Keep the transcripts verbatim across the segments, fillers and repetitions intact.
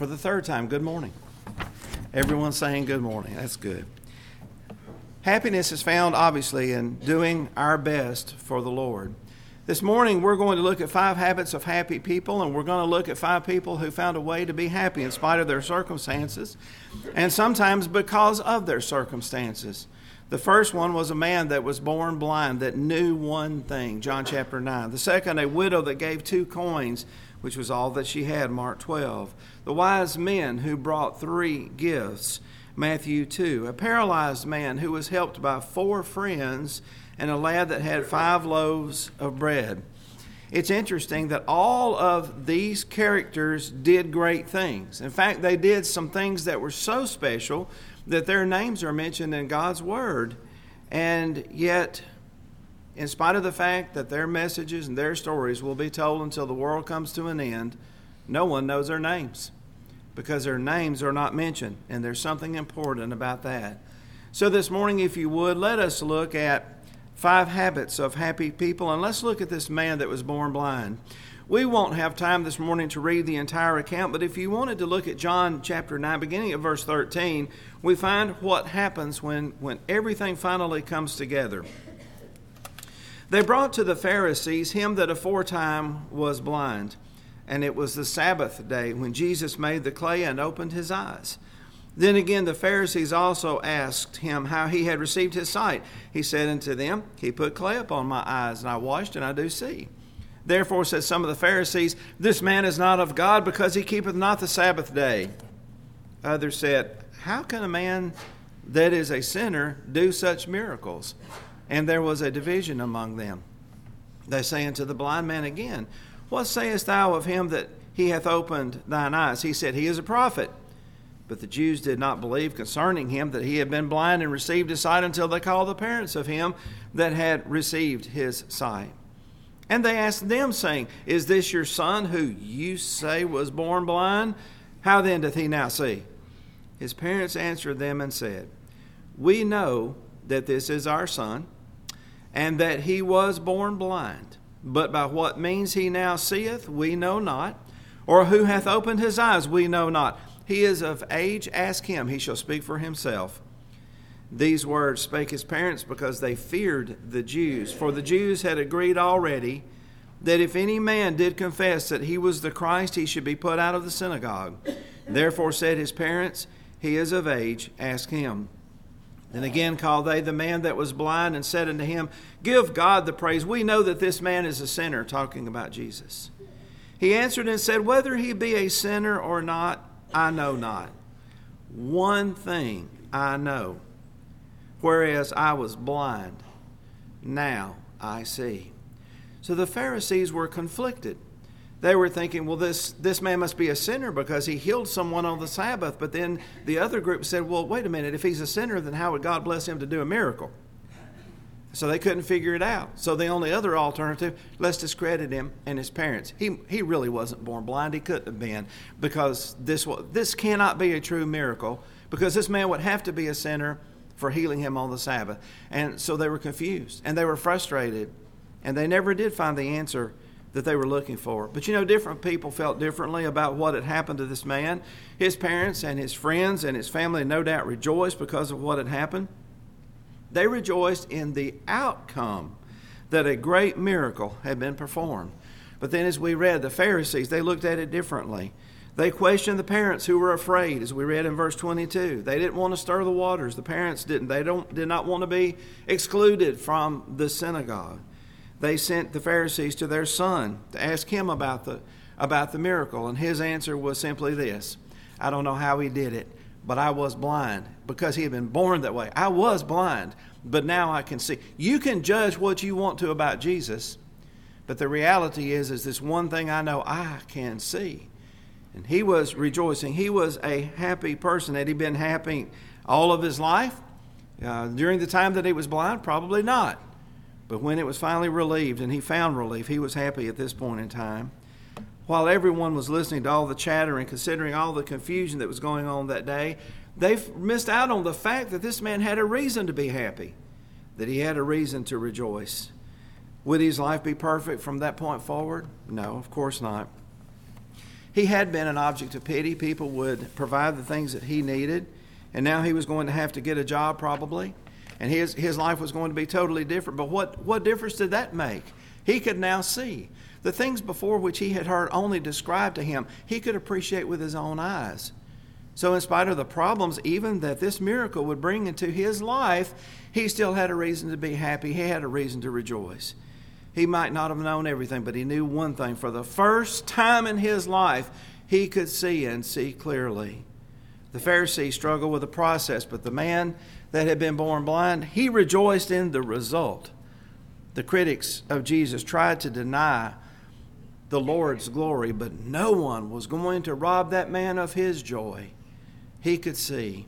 for the third time, good morning. Everyone's saying good morning. That's good. Happiness is found, obviously, in doing our best for the Lord. This morning, we're going to look at five habits of happy people, and we're going to look at five people who found a way to be happy in spite of their circumstances, and sometimes because of their circumstances. The first one was a man that was born blind that knew one thing, John chapter nine. The second, a widow that gave two coins, which was all that she had, Mark twelve. The wise men who brought three gifts, Matthew two. A paralyzed man who was helped by four friends and a lad that had five loaves of bread. It's interesting that all of these characters did great things. In fact, they did some things that were so special that their names are mentioned in God's Word. And yet, in spite of the fact that their messages and their stories will be told until the world comes to an end, no one knows their names because their names are not mentioned. And there's something important about that. So this morning, if you would, let us look at five habits of happy people, and let's look at this man that was born blind. We won't have time this morning to read the entire account, but if you wanted to look at John chapter nine, beginning at verse thirteen, we find what happens when, when everything finally comes together. They brought to the Pharisees him that aforetime was blind, and it was the Sabbath day when Jesus made the clay and opened his eyes. Then again the Pharisees also asked him how he had received his sight. He said unto them, He put clay upon my eyes, and I washed, and I do see. Therefore said some of the Pharisees, This man is not of God, because he keepeth not the Sabbath day. Others said, How can a man that is a sinner do such miracles? And there was a division among them. They say unto the blind man again, What sayest thou of him that he hath opened thine eyes? He said, He is a prophet. But the Jews did not believe concerning him that he had been blind and received his sight until they called the parents of him that had received his sight. And they asked them, saying, Is this your son who you say was born blind? How then doth he now see? His parents answered them and said, We know that this is our son, and that he was born blind. But by what means he now seeth, we know not, or who hath opened his eyes, we know not. He is of age, ask him, he shall speak for himself. These words spake his parents because they feared the Jews. For the Jews had agreed already that if any man did confess that he was the Christ, he should be put out of the synagogue. Therefore said his parents, He is of age, ask him. Then again called they the man that was blind and said unto him, Give God the praise. We know that this man is a sinner, talking about Jesus. He answered and said, Whether he be a sinner or not, I know not. One thing I know, whereas I was blind, now I see. So the Pharisees were conflicted. They were thinking, well, this, this man must be a sinner because he healed someone on the Sabbath. But then the other group said, well, wait a minute, if he's a sinner, then how would God bless him to do a miracle? So they couldn't figure it out. So the only other alternative, let's discredit him and his parents. He he really wasn't born blind. He couldn't have been, because this this cannot be a true miracle, because this man would have to be a sinner for healing him on the Sabbath. And so they were confused and they were frustrated, and they never did find the answer that they were looking for. But you know, different people felt differently about what had happened to this man. His parents and his friends and his family no doubt rejoiced because of what had happened. They rejoiced in the outcome, that a great miracle had been performed. But then, as we read, the Pharisees, they looked at it differently. They questioned the parents who were afraid, as we read in verse twenty-two. They didn't want to stir the waters. The parents didn't. They don't did not want to be excluded from the synagogue. They sent the Pharisees to their son to ask him about the about the miracle, and his answer was simply this: I don't know how he did it, but I was blind, because he had been born that way. I was blind, but now I can see. You can judge what you want to about Jesus, but the reality is, is this one thing I know, I can see. And he was rejoicing. He was a happy person. Had he been happy all of his life? Uh, during the time that he was blind? Probably not. But when it was finally relieved, and he found relief, he was happy at this point in time. While everyone was listening to all the chatter and considering all the confusion that was going on that day, they missed out on the fact that this man had a reason to be happy, that he had a reason to rejoice. Would his life be perfect from that point forward? No, of course not. He had been an object of pity. People would provide the things that he needed, and now he was going to have to get a job probably, and his, his life was going to be totally different. But what, what difference did that make? He could now see. The things before which he had heard only described to him, he could appreciate with his own eyes. So in spite of the problems even that this miracle would bring into his life, he still had a reason to be happy. He had a reason to rejoice. He might not have known everything, but he knew one thing. For the first time in his life, he could see and see clearly. The Pharisee struggled with the process, but the man that had been born blind, he rejoiced in the result. The critics of Jesus tried to deny the Lord's glory, but no one was going to rob that man of his joy. He could see.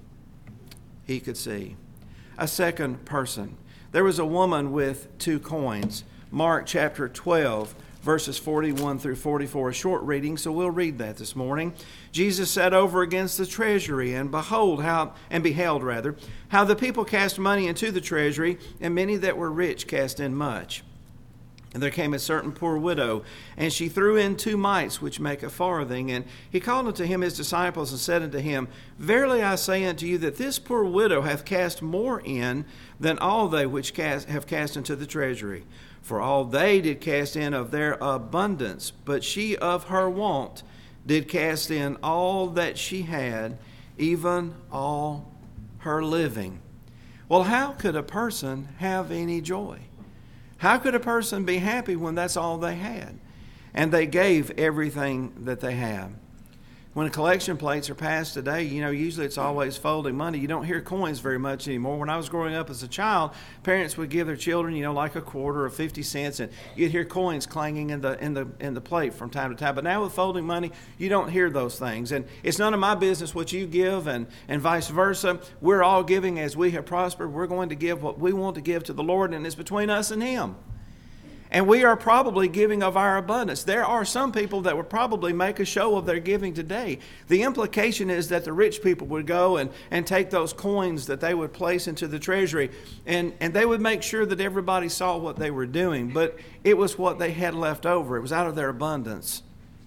He could see. A second person. There was a woman with two coins. Mark chapter twelve, verses forty-one through forty-four, a short reading, so we'll read that this morning. Jesus sat over against the treasury, and behold how, and beheld rather, how the people cast money into the treasury, and many that were rich cast in much. And there came a certain poor widow, and she threw in two mites, which make a farthing. And he called unto him his disciples, and said unto him, Verily I say unto you, that this poor widow hath cast more in than all they which cast, have cast into the treasury. For all they did cast in of their abundance, but she of her want did cast in all that she had, even all her living. Well, how could a person have any joy? How could a person be happy when that's all they had? And they gave everything that they had. When collection plates are passed today, you know, usually it's always folding money. You don't hear coins very much anymore. When I was growing up as a child, parents would give their children, you know, like a quarter or fifty cents, and you'd hear coins clanging in the in the in the plate from time to time. But now with folding money, you don't hear those things. And it's none of my business what you give, and, and vice versa. We're all giving as we have prospered. We're going to give what we want to give to the Lord, and it's between us and Him. And we are probably giving of our abundance. There are some people that would probably make a show of their giving today. The implication is that the rich people would go and, and take those coins that they would place into the treasury, and, and they would make sure that everybody saw what they were doing. But it was what they had left over. It was out of their abundance.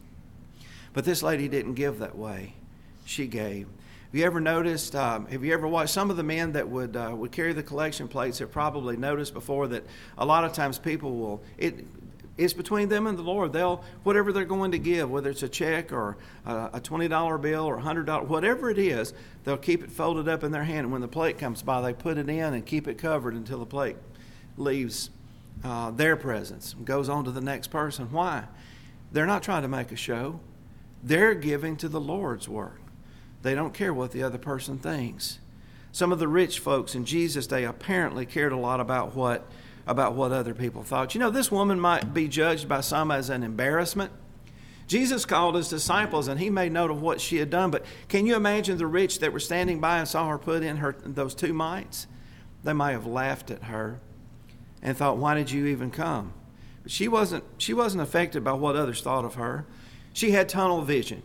But this lady didn't give that way. She gave. Have you ever noticed, um, have you ever watched some of the men that would uh, would carry the collection plates have probably noticed before that a lot of times people will, it, it's between them and the Lord. They'll, whatever they're going to give, whether it's a check or a, a twenty dollar bill or a one hundred dollars, whatever it is, they'll keep it folded up in their hand. And when the plate comes by, they put it in and keep it covered until the plate leaves uh, their presence and goes on to the next person. Why? They're not trying to make a show. They're giving to the Lord's work. They don't care what the other person thinks. Some of the rich folks in Jesus' day apparently cared a lot about what about what other people thought. You know, this woman might be judged by some as an embarrassment. Jesus called his disciples, and he made note of what she had done. But can you imagine the rich that were standing by and saw her put in her those two mites? They might have laughed at her and thought, "Why did you even come?" But she wasn't. She wasn't affected by what others thought of her. She had tunnel vision.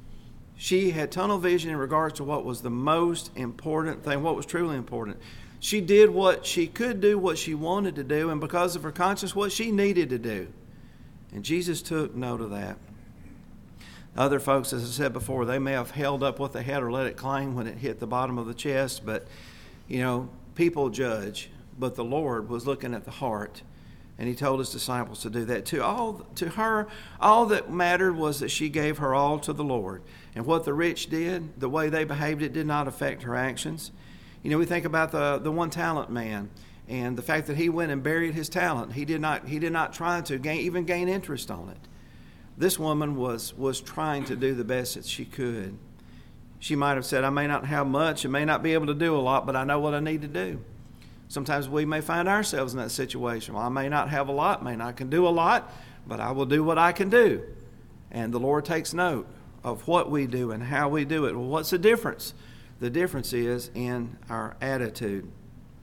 She had tunnel vision in regards to what was the most important thing, what was truly important. She did what she could do, what she wanted to do, and because of her conscience, what she needed to do. And Jesus took note of that. Other folks, as I said before, they may have held up what they had or let it clang when it hit the bottom of the chest, but, you know, people judge. But the Lord was looking at the heart, and he told his disciples to do that too. All to her, all that mattered was that she gave her all to the Lord. And what the rich did, the way they behaved, it did not affect her actions. You know, we think about the, the one talent man and the fact that he went and buried his talent. He did not he did not try to gain even gain interest on it. This woman was was trying to do the best that she could. She might have said, I may not have much, I may not be able to do a lot, but I know what I need to do. Sometimes we may find ourselves in that situation. Well, I may not have a lot, may not can do a lot, but I will do what I can do. And the Lord takes note of what we do and how we do it. Well, what's the difference? The difference is in our attitude.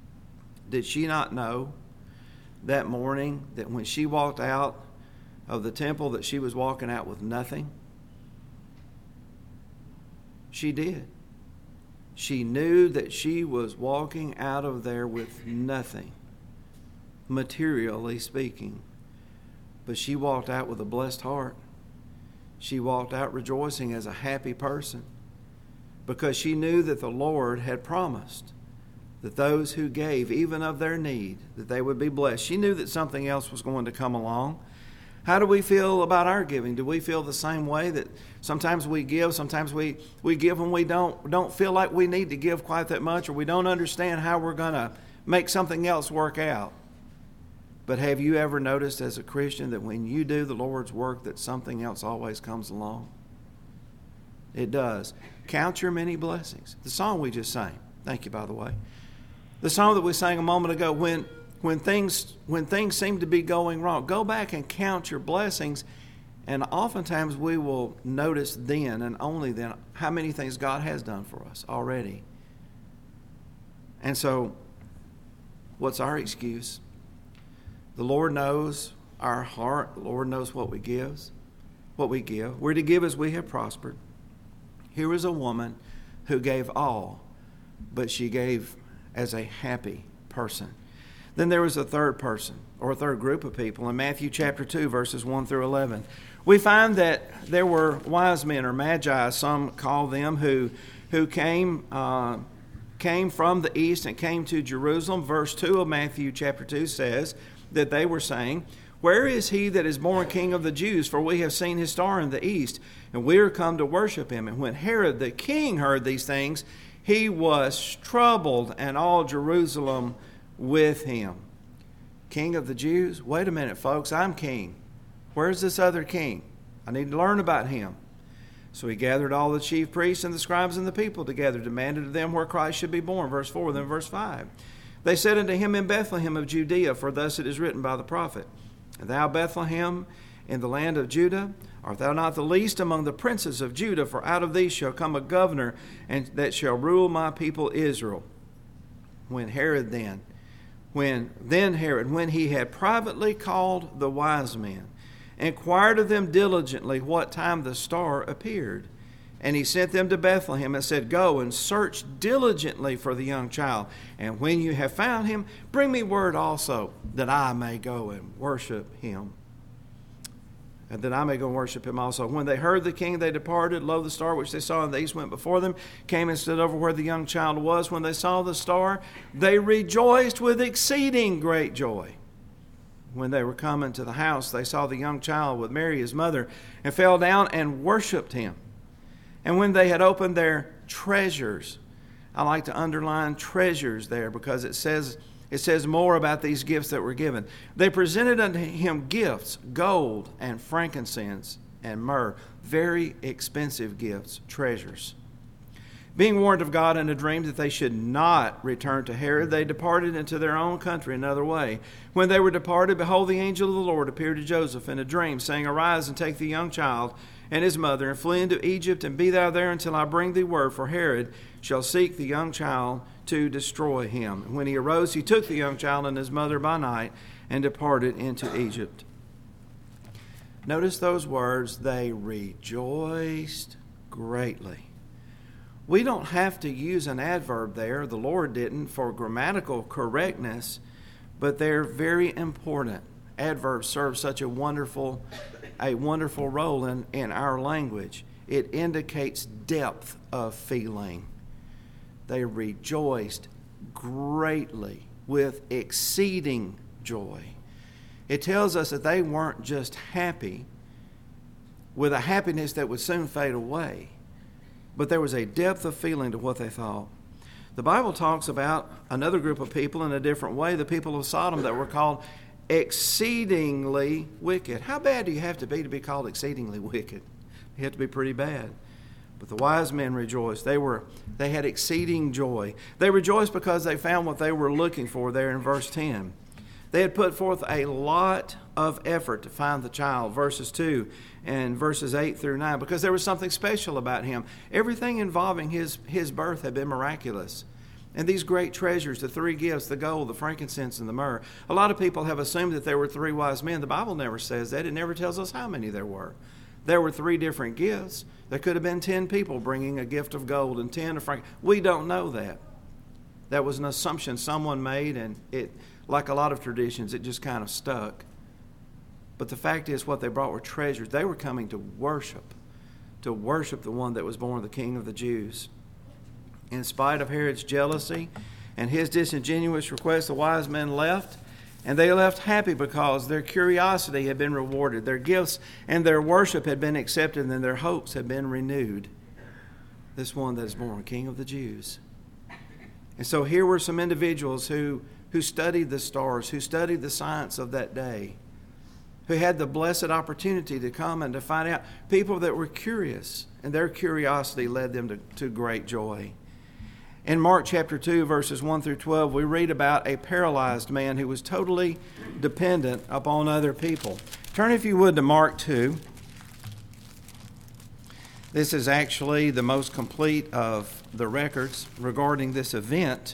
Did she not know that morning that when she walked out of the temple that she was walking out with nothing? She did. She knew that she was walking out of there with nothing, materially speaking. But she walked out with a blessed heart. She walked out rejoicing as a happy person because she knew that the Lord had promised that those who gave, even of their need, that they would be blessed. She knew that something else was going to come along. How do we feel about our giving? Do we feel the same way that sometimes we give, sometimes we, we give when we don't, don't feel like we need to give quite that much, or we don't understand how we're going to make something else work out? But have you ever noticed as a Christian that when you do the Lord's work that something else always comes along? It does. Count your many blessings. The song we just sang. Thank you, by the way. The song that we sang a moment ago, when when things when things seem to be going wrong, go back and count your blessings. And oftentimes we will notice then and only then how many things God has done for us already. And so, what's our excuse? The Lord knows our heart. The Lord knows what we give. What we give. We're to give as we have prospered. Here is a woman who gave all, but she gave as a happy person. Then there was a third person, or a third group of people, in Matthew chapter two, verses one through eleven. We find that there were wise men, or magi, some call them, who who came uh, came from the east and came to Jerusalem. Verse two of Matthew chapter two says that they were saying, "Where is he that is born King of the Jews? For we have seen his star in the east, and we are come to worship him." And when Herod the king heard these things, he was troubled, and all Jerusalem with him. King of the Jews? Wait a minute, folks, I'm king. Where's this other king? I need to learn about him. So he gathered all the chief priests and the scribes and the people together, demanded of them where Christ should be born. Verse four, then verse five. They said unto him, in Bethlehem of Judea, for thus it is written by the prophet, And thou, Bethlehem, in the land of Judah, art thou not the least among the princes of Judah? For out of thee shall come a governor, and that shall rule my people Israel. When Herod then, when then Herod, when he had privately called the wise men, inquired of them diligently what time the star appeared. And he sent them to Bethlehem and said, Go and search diligently for the young child. And when you have found him, bring me word also, that I may go and worship him. And that I may go and worship him also. When they heard the king, they departed. Lo, the star which they saw in the east went before them, came and stood over where the young child was. When they saw the star, they rejoiced with exceeding great joy. When they were coming to the house, they saw the young child with Mary his mother, and fell down and worshipped him. And when they had opened their treasures, I like to underline treasures there because it says it says more about these gifts that were given. They presented unto him gifts, gold and frankincense and myrrh, very expensive gifts, treasures. Being warned of God in a dream that they should not return to Herod, they departed into their own country another way. When they were departed, behold, the angel of the Lord appeared to Joseph in a dream, saying, Arise and take the young child and his mother, and flee into Egypt, and be thou there until I bring thee word, for Herod shall seek the young child to destroy him. And when he arose, he took the young child and his mother by night, and departed into Egypt. Notice those words, they rejoiced greatly. We don't have to use an adverb there, the Lord didn't, for grammatical correctness, but they're very important. Adverbs serve such a wonderful a wonderful role in, in our language. It indicates depth of feeling. They rejoiced greatly with exceeding joy. It tells us that they weren't just happy with a happiness that would soon fade away, but there was a depth of feeling to what they thought. The Bible talks about another group of people in a different way, the people of Sodom that were called exceedingly wicked. How bad do you have to be to be called exceedingly wicked? You have to be pretty bad. But the wise men rejoiced. They were they had exceeding joy. They rejoiced because they found what they were looking for there in verse ten. They had put forth a lot of effort to find the child, verses two and verses eight through nine, because there was something special about him. Everything involving his, his birth had been miraculous. And these great treasures, the three gifts, the gold, the frankincense, and the myrrh. A lot of people have assumed that there were three wise men. The Bible never says that. It never tells us how many there were. There were three different gifts. There could have been ten people bringing a gift of gold and ten of frankincense. We don't know that. That was an assumption someone made, and it, like a lot of traditions, it just kind of stuck. But the fact is, what they brought were treasures. They were coming to worship, to worship the one that was born the King of the Jews. In spite of Herod's jealousy and his disingenuous request, the wise men left, and they left happy because their curiosity had been rewarded, their gifts and their worship had been accepted, and their hopes had been renewed. This one that is born, King of the Jews. And so here were some individuals who, who studied the stars, who studied the science of that day, who had the blessed opportunity to come and to find out, people that were curious, and their curiosity led them to, to great joy. In Mark chapter two, verses one through twelve, we read about a paralyzed man who was totally dependent upon other people. Turn, if you would, to Mark two. This is actually the most complete of the records regarding this event.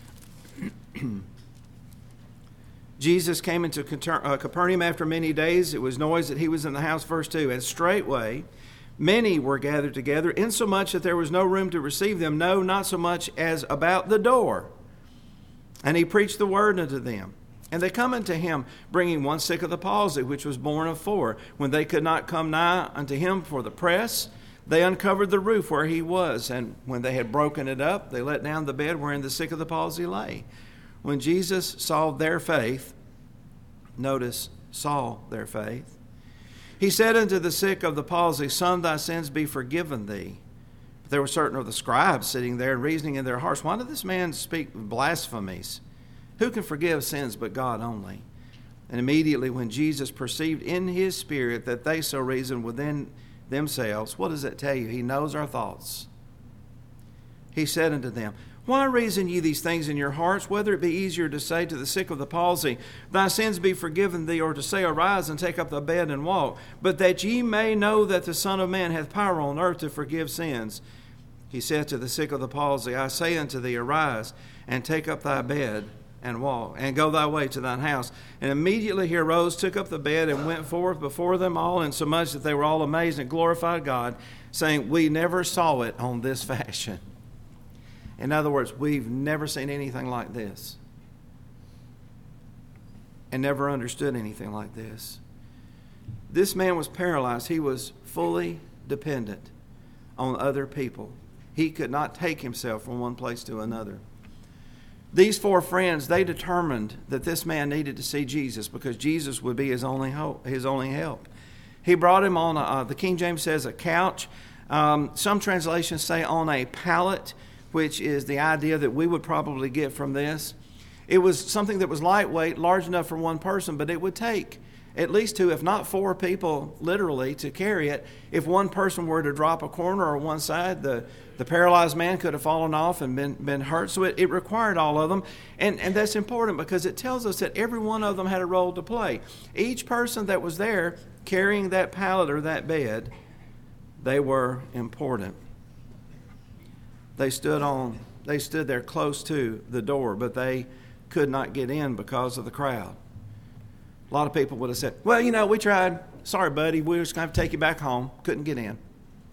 Jesus came into Capernaum after many days. It was noised that he was in the house, verse two. And straightway many were gathered together, insomuch that there was no room to receive them, no, not so much as about the door. And he preached the word unto them. And they come unto him, bringing one sick of the palsy, which was born of four. When they could not come nigh unto him for the press, they uncovered the roof where he was. And when they had broken it up, they let down the bed wherein the sick of the palsy lay. When Jesus saw their faith, notice, saw their faith, he said unto the sick of the palsy, Son, thy sins be forgiven thee. But there were certain of the scribes sitting there and reasoning in their hearts, Why did this man speak blasphemies? Who can forgive sins but God only? And immediately when Jesus perceived in his spirit that they so reasoned within themselves, what does that tell you? He knows our thoughts. He said unto them, Why reason ye these things in your hearts, whether it be easier to say to the sick of the palsy, Thy sins be forgiven thee, or to say, Arise and take up thy bed and walk, but that ye may know that the Son of Man hath power on earth to forgive sins. He said to the sick of the palsy, I say unto thee, Arise and take up thy bed and walk, and go thy way to thine house. And immediately he arose, took up the bed, and went forth before them all, insomuch that they were all amazed and glorified God, saying, We never saw it on this fashion. In other words, we've never seen anything like this, and never understood anything like this. This man was paralyzed. He was fully dependent on other people. He could not take himself from one place to another. These four friends, they determined that this man needed to see Jesus because Jesus would be his only hope, his only help. He brought him on, a, uh, the King James says, a couch. Um, some translations say on a pallet, which is the idea that we would probably get from this. It was something that was lightweight, large enough for one person, but it would take at least two, if not four people, literally, to carry it. If one person were to drop a corner or one side, the, the paralyzed man could have fallen off and been, been hurt. So it, it required all of them. And, and that's important because it tells us that every one of them had a role to play. Each person that was there carrying that pallet or that bed, they were important. They stood on, they stood there close to the door, but they could not get in because of the crowd. A lot of people would have said, well, you know, we tried. Sorry, buddy, we were just going to have to take you back home. Couldn't get in.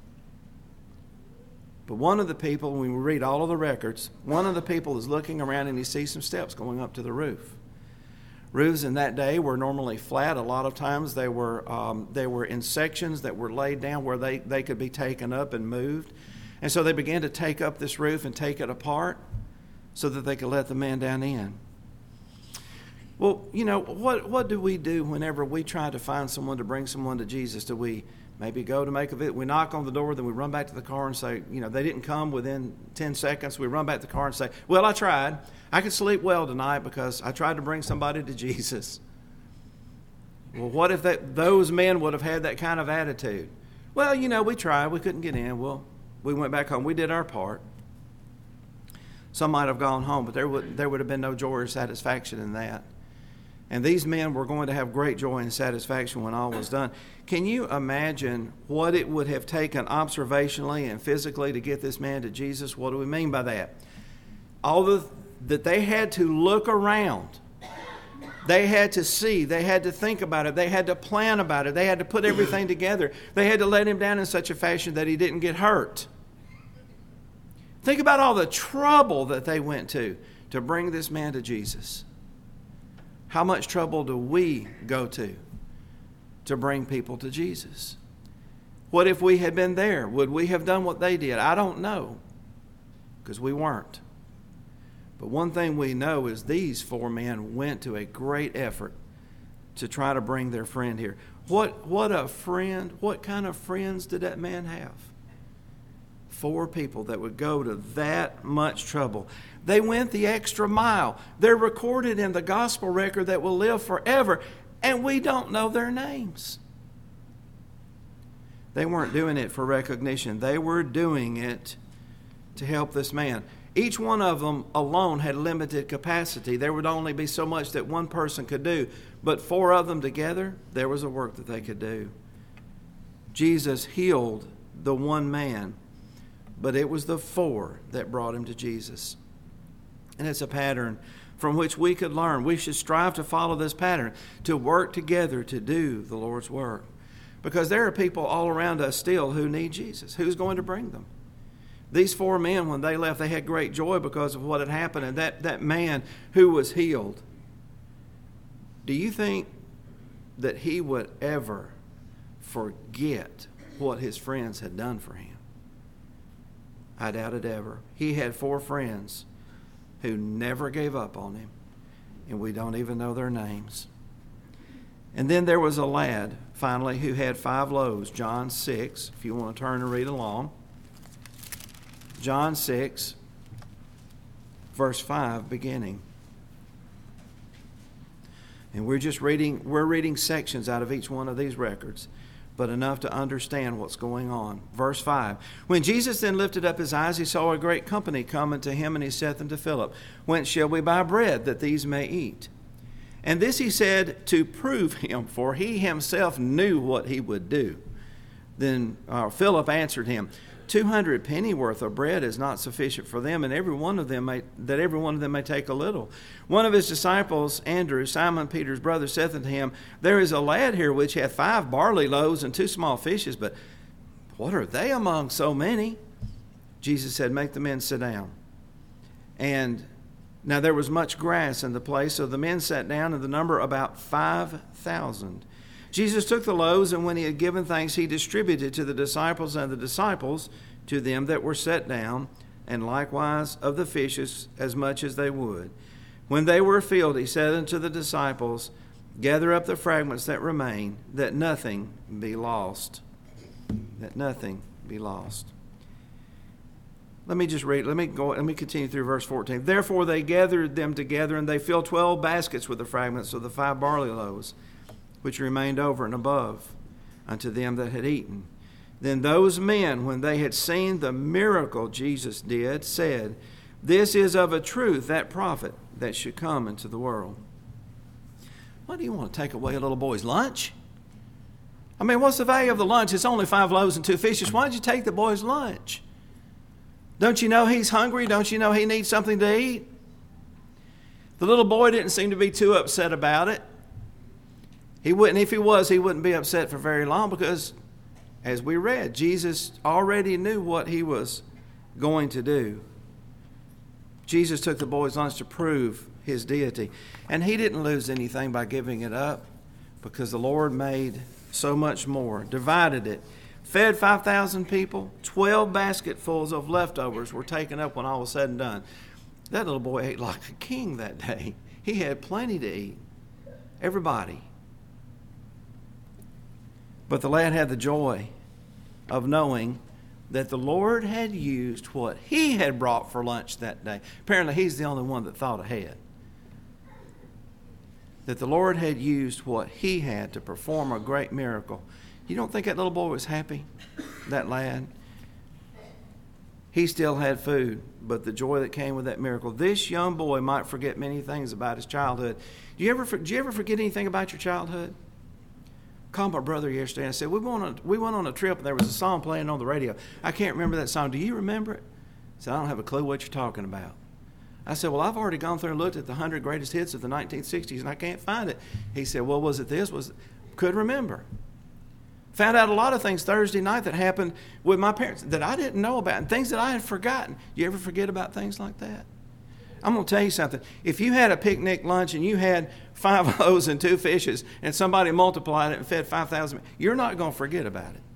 But one of the people, when we read all of the records, one of the people is looking around and he sees some steps going up to the roof. Roofs in that day were normally flat. A lot of times they were um, they were in sections that were laid down where they, they could be taken up and moved. And so they began to take up this roof and take it apart so that they could let the man down in. Well, you know, what what do we do whenever we try to find someone to bring someone to Jesus? Do we maybe go to make a visit? We knock on the door, then we run back to the car and say, you know, they didn't come within ten seconds. We run back to the car and say, well, I tried. I could sleep well tonight because I tried to bring somebody to Jesus. Well, what if that, those men would have had that kind of attitude? Well, you know, we tried. We couldn't get in. Well, we went back home. We did our part. Some might have gone home, but there would there would have been no joy or satisfaction in that. And these men were going to have great joy and satisfaction when all was done. Can you imagine what it would have taken observationally and physically to get this man to Jesus? What do we mean by that? All the, that they had to look around. They had to see. They had to think about it. They had to plan about it. They had to put everything together. They had to let him down in such a fashion that he didn't get hurt. Think about all the trouble that they went to to bring this man to Jesus. How much trouble do we go to to bring people to Jesus. What if we had been there? Would we have done what they did? I don't know, because we weren't. But one thing we know is these four men went to a great effort to try to bring their friend here. What, what a friend, what kind of friends did that man have? Four people that would go to that much trouble. They went the extra mile. They're recorded in the gospel record that will live forever, and we don't know their names. They weren't doing it for recognition. They were doing it to help this man. Each one of them alone had limited capacity. There would only be so much that one person could do. But four of them together, there was a work that they could do. Jesus healed the one man, but it was the four that brought him to Jesus. And it's a pattern from which we could learn. We should strive to follow this pattern, to work together to do the Lord's work. Because there are people all around us still who need Jesus. Who's going to bring them? These four men, when they left, they had great joy because of what had happened. And that, that man who was healed, do you think that he would ever forget what his friends had done for him? I doubt it ever. He had four friends who never gave up on him, and we don't even know their names. And then there was a lad, finally, who had five loaves. John six, if you want to turn and read along. John six, verse five, beginning. And we're just reading, we're reading sections out of each one of these records, but enough to understand what's going on. Verse five. When Jesus then lifted up his eyes, he saw a great company coming to him, and he said unto Philip, Whence shall we buy bread that these may eat? And this he said to prove him, for he himself knew what he would do. Then uh, Philip answered him, Two hundred pennyworth of bread is not sufficient for them, and every one of them may, that every one of them may take a little. One of his disciples, Andrew, Simon Peter's brother, saith unto him, There is a lad here which hath five barley loaves and two small fishes, but what are they among so many? Jesus said, Make the men sit down. And now there was much grass in the place, so the men sat down, and the number about five thousand. Jesus took the loaves, and when he had given thanks, he distributed to the disciples, and the disciples to them that were set down, and likewise of the fishes as much as they would. When they were filled, he said unto the disciples, Gather up the fragments that remain, that nothing be lost. That nothing be lost. Let me just read, let me go, let me continue through verse fourteen. Therefore they gathered them together, and they filled twelve baskets with the fragments of the five barley loaves, which remained over and above unto them that had eaten. Then those men, when they had seen the miracle Jesus did, said, This is of a truth that prophet that should come into the world. Why do you want to take away a little boy's lunch? I mean, what's the value of the lunch? It's only five loaves and two fishes. Why did you take the boy's lunch? Don't you know he's hungry? Don't you know he needs something to eat? The little boy didn't seem to be too upset about it. He wouldn't, if he was, he wouldn't be upset for very long because, as we read, Jesus already knew what he was going to do. Jesus took the boy's lunch to prove his deity. And he didn't lose anything by giving it up because the Lord made so much more, divided it, fed five thousand people, twelve basketfuls of leftovers were taken up when all was said and done. That little boy ate like a king that day. He had plenty to eat. Everybody. But the lad had the joy of knowing that the Lord had used what he had brought for lunch that day. Apparently, he's the only one that thought ahead. That the Lord had used what he had to perform a great miracle. You don't think that little boy was happy? That lad? He still had food, but the joy that came with that miracle. This young boy might forget many things about his childhood. Do you ever, do you ever forget anything about your childhood? I called my brother yesterday and I said, we went, on a, we went on a trip and there was a song playing on the radio. I can't remember that song. Do you remember it? He said, I don't have a clue what you're talking about. I said, well, I've already gone through and looked at the one hundred greatest hits of the nineteen sixties and I can't find it. He said, well, was it this? Was it? Could remember. Found out a lot of things Thursday night that happened with my parents that I didn't know about and things that I had forgotten. You ever forget about things like that? I'm going to tell you something. If you had a picnic lunch and you had five loaves and two fishes and somebody multiplied it and fed five thousand, you're not going to forget about it.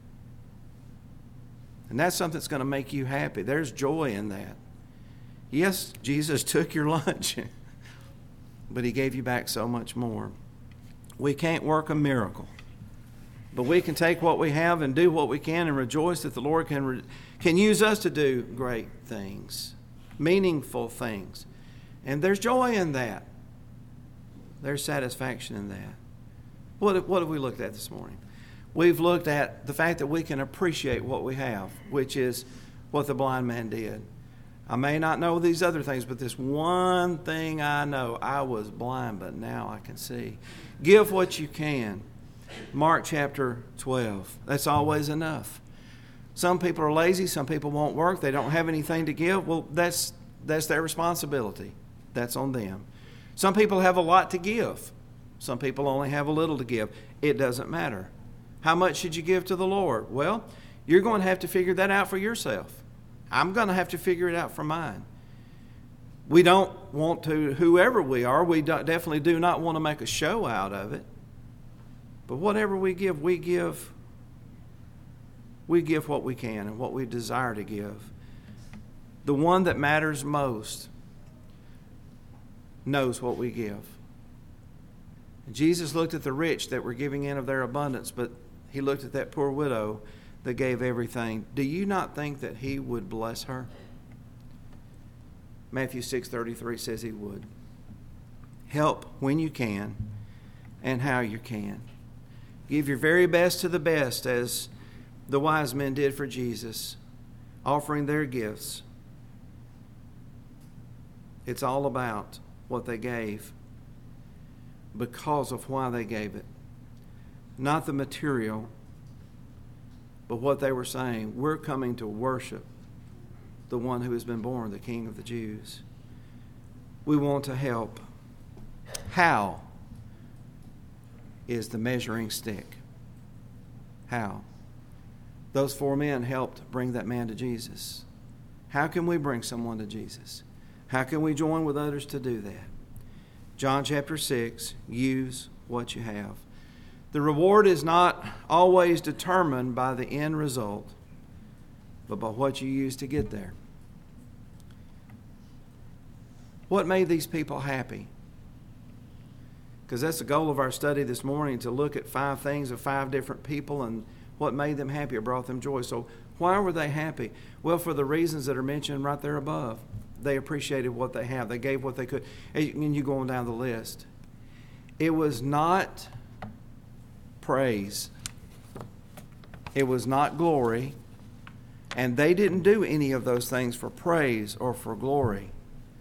And that's something that's going to make you happy. There's joy in that. Yes, Jesus took your lunch, but he gave you back so much more. We can't work a miracle, but we can take what we have and do what we can and rejoice that the Lord can, re- can use us to do great things, meaningful things. And there's joy in that. There's satisfaction in that. What, what have we looked at this morning? We've looked at the fact that we can appreciate what we have, which is what the blind man did. I may not know these other things, but this one thing I know, I was blind, but now I can see. Give what you can. Mark chapter twelve. That's always enough. Some people are lazy. Some people won't work. They don't have anything to give. Well, that's that's their responsibility. That's on them. Some people have a lot to give. Some people only have a little to give. It doesn't matter. How much should you give to the Lord? Well, you're going to have to figure that out for yourself. I'm going to have to figure it out for mine. We don't want to, whoever we are, we do, definitely do not want to make a show out of it. But whatever we give, we give, we give what we can and what we desire to give. The one that matters most knows what we give. And Jesus looked at the rich that were giving in of their abundance, but he looked at that poor widow that gave everything. Do you not think that he would bless her? Matthew six thirty-three says he would. Help when you can and how you can. Give your very best to the best, as the wise men did for Jesus, offering their gifts. It's all about what they gave because of why they gave it. Not the material, but what they were saying. We're coming to worship the one who has been born, the King of the Jews. We want to help. How is the measuring stick? How? Those four men helped bring that man to Jesus. How can we bring someone to Jesus? How can we join with others to do that? John chapter six, use what you have. The reward is not always determined by the end result, but by what you use to get there. What made these people happy? Because that's the goal of our study this morning, to look at five things of five different people and what made them happy or brought them joy. So why were they happy? Well, for the reasons that are mentioned right there above. They appreciated what they have. They gave what they could. And you go on down the list. It was not praise. It was not glory. And they didn't do any of those things for praise or for glory.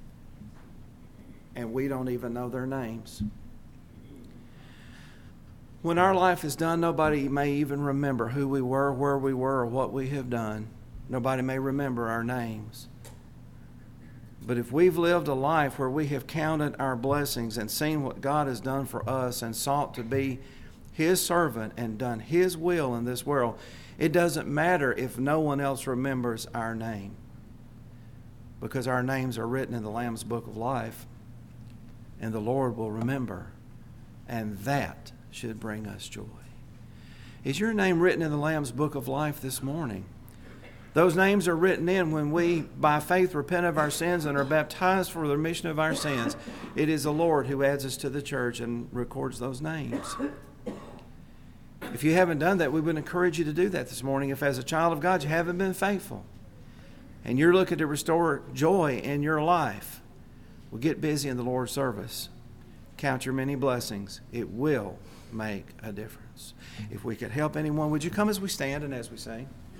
And we don't even know their names. When our life is done, nobody may even remember who we were, where we were, or what we have done. Nobody may remember our names. But if we've lived a life where we have counted our blessings and seen what God has done for us and sought to be His servant and done His will in this world, it doesn't matter if no one else remembers our name, because our names are written in the Lamb's Book of Life, and the Lord will remember, and that should bring us joy. Is your name written in the Lamb's Book of Life this morning? Those names are written in when we, by faith, repent of our sins and are baptized for the remission of our sins. It is the Lord who adds us to the church and records those names. If you haven't done that, we would encourage you to do that this morning. If as a child of God you haven't been faithful and you're looking to restore joy in your life, well, get busy in the Lord's service. Count your many blessings. It will make a difference. If we could help anyone, would you come as we stand and as we sing?